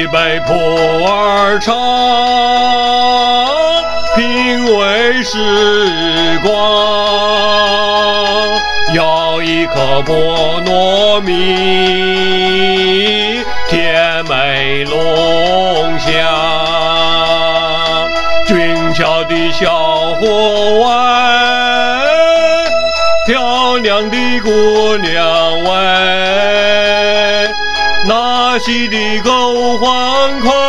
备普洱茶，品味时光。要一颗菠萝蜜，甜美浓香。俊俏的小伙弯，漂亮的姑娘喂，纳西的狗欢快，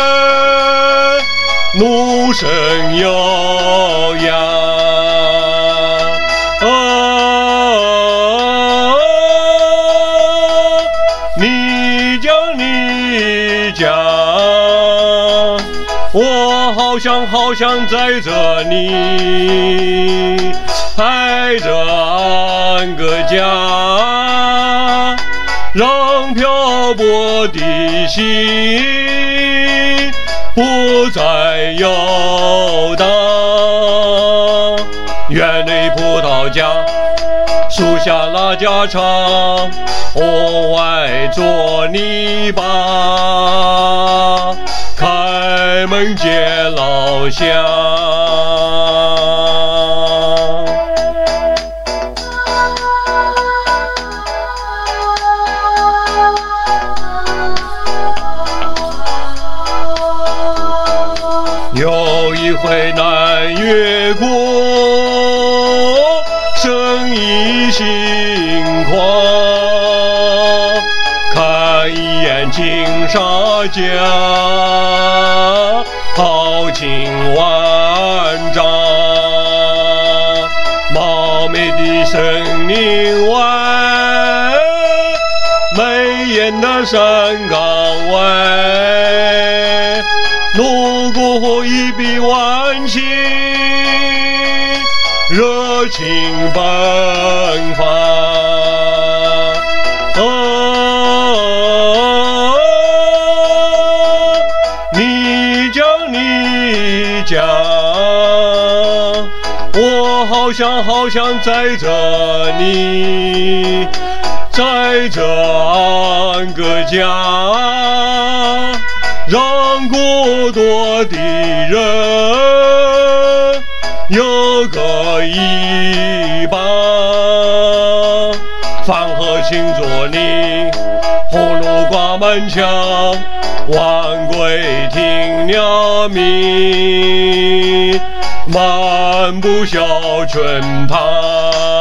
怒声悠扬。你讲，我好想在这里爱着安个家，让漂泊的心不再游荡。园内葡萄架，树下拉家常，屋外做泥巴，开门见老乡。有一回南越国，生意兴隆，看一眼金沙江，豪情万丈。茂密的森林外，美艳的山岗外，路过一笔万顷，热情奔放。你讲，我好想在这里，在这安个家，让孤独的人有个依傍。放河星座里，葫芦挂满墙，晚归听鸟鸣，漫步小村旁。